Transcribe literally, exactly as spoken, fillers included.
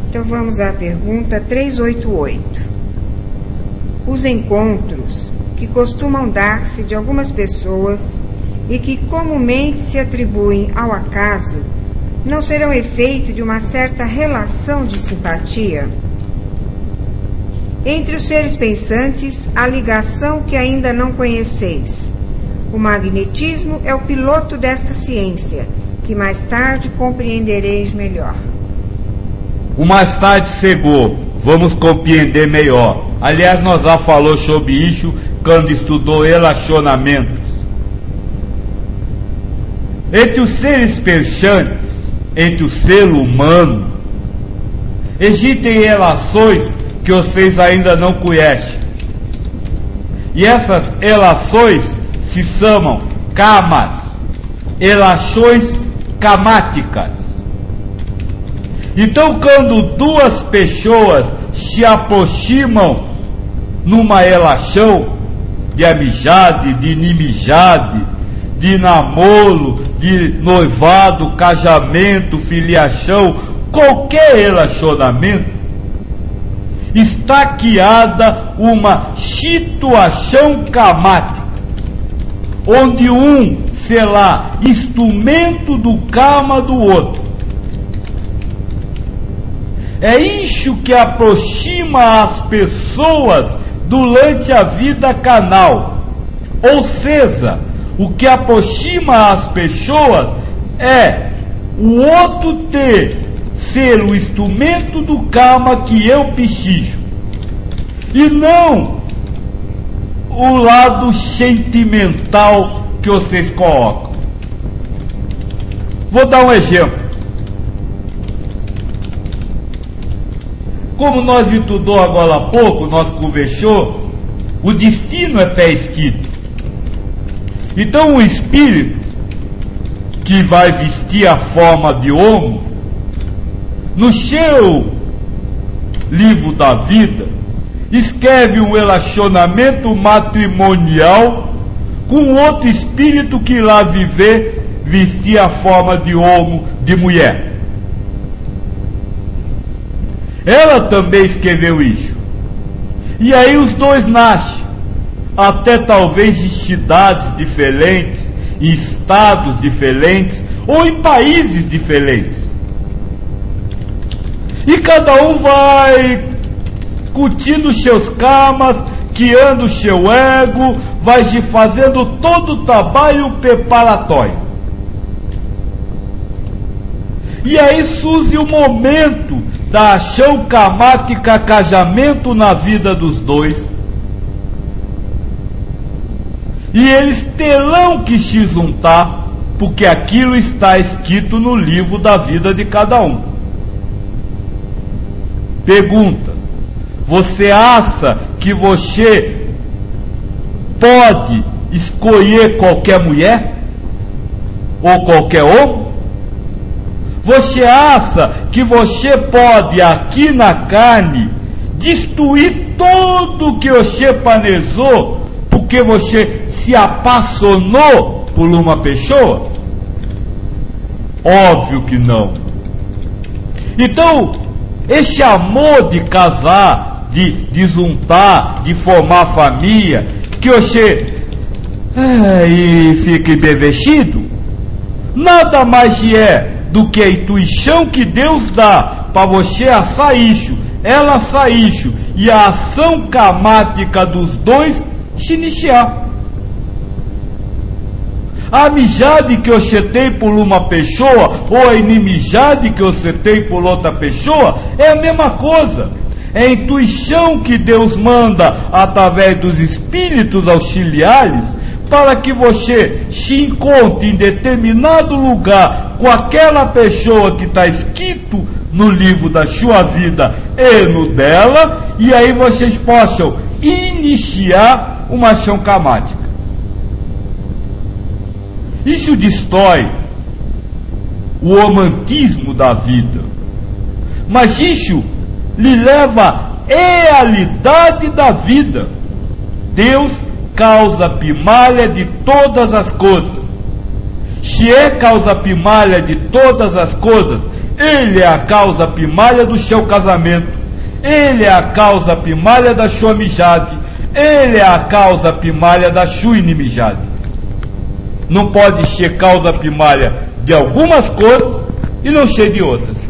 Então vamos à pergunta trezentos e oitenta e oito. Os encontros que costumam dar-se de algumas pessoas e que comumente se atribuem ao acaso não serão efeito de uma certa relação de simpatia? Entre os seres pensantes, há ligação que ainda não conheceis. O magnetismo é o piloto desta ciência, que mais tarde compreendereis melhor. O mais tarde chegou, vamos compreender melhor. Aliás, nós já falou sobre isso quando estudou relacionamentos. Entre os seres pensantes, entre o ser humano, existem relações que vocês ainda não conhecem. E essas relações se chamam kamas, relações kamáticas. Então, quando duas pessoas se aproximam numa relação de amizade, de inimizade, de namoro, de noivado, casamento, filiação, qualquer relacionamento, está criada uma situação kamática, onde um será instrumento do karma do outro. É isso que aproxima as pessoas durante a vida carnal. Ou seja, o que aproxima as pessoas é o outro ter, ser o instrumento do karma que eu preciso. E não o lado sentimental que vocês colocam. Vou dar um exemplo. Como nós estudou agora há pouco, nós conversou, o destino é pré-escrito. Então o espírito que vai vestir a forma de homem, no seu livro da vida, escreve um relacionamento matrimonial com outro espírito que lá viver, vestir a forma de homem, de mulher. Ela também escreveu isso. E aí os dois nascem, até talvez em cidades diferentes, em estados diferentes, ou em países diferentes. E cada um vai curtindo seus karmas, criando seu ego, vai fazendo todo o trabalho preparatório. E aí surge o momento da ação karmática, casamento na vida dos dois. E eles terão que se juntar, porque aquilo está escrito no livro da vida de cada um. Pergunta: você acha que você pode escolher qualquer mulher? Ou qualquer homem? Você acha que você pode, aqui na carne, destruir tudo que você planejou porque você se apaixonou por uma pessoa? Óbvio que não. Então, esse amor de casar, de, de juntar, de formar família, que você é, e fica embevecido, nada mais é do que a intuição que Deus dá para você assar isso, ela assar isso, e a ação karmática dos dois se iniciar. A amizade que você tem por uma pessoa, ou a inimizade que você tem por outra pessoa, é a mesma coisa. É a intuição que Deus manda através dos espíritos auxiliares, para que você se encontre em determinado lugar com aquela pessoa que está escrito no livro da sua vida e no dela, e aí vocês possam iniciar uma ação karmática. Isso destrói o romantismo da vida, mas isso lhe leva à realidade da vida. Deus, causa primária de todas as coisas. Se é causa primária de todas as coisas, ele é a causa primária do seu casamento, ele é a causa primária da sua amizade, ele é a causa primária da sua inimizade. Não pode ser causa primária de algumas coisas e não ser de outras.